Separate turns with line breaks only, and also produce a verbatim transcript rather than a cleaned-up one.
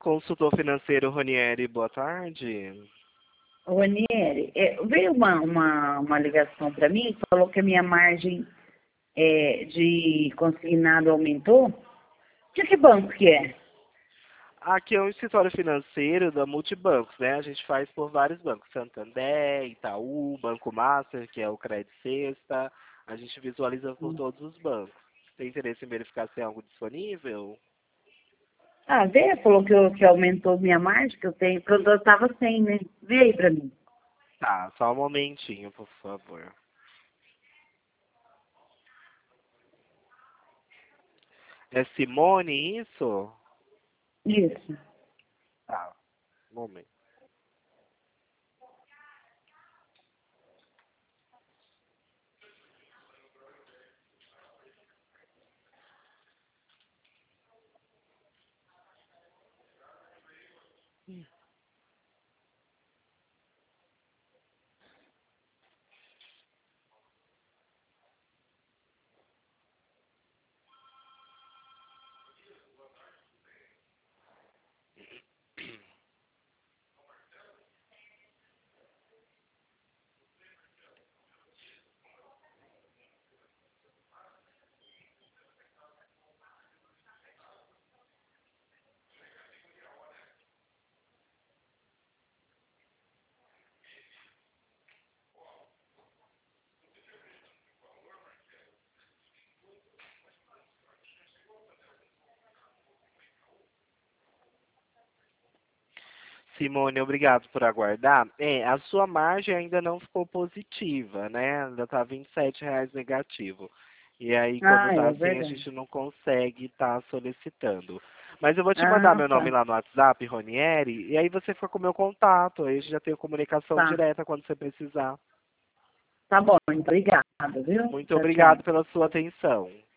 consultor financeiro Ronieri, boa tarde.
Ronieri, é, veio uma, uma, uma ligação para mim, falou que a minha margem é, de consignado aumentou. De que banco que é?
Aqui é um escritório financeiro da Multibancos, né? A gente faz por vários bancos, Santander, Itaú, Banco Master, que é o Credit Sexta. A gente visualiza por todos os bancos. Tem interesse em verificar se tem algo disponível?
Ah, vê, falou que, eu, que aumentou minha margem, que eu tenho, quando eu estava sem, né? Vê aí para mim.
Tá, só um momentinho, por favor. É Simone, isso?
Isso.
Tá, um momento. Simone, obrigado por aguardar. É, a sua margem ainda não ficou positiva, né? Ainda está vinte e sete reais negativo. E aí, quando
Ah,
está
é
assim, a
verdade.
gente não consegue estar solicitando. Mas eu vou te mandar
Ah,
meu nome
tá.
lá no WhatsApp, Ronieri, e aí você fica com o meu contato. Aí a gente já tem comunicação
Tá.
direta quando você precisar.
Tá bom, então, obrigada, viu?
Muito
Tchau, tchau.
obrigado pela sua atenção.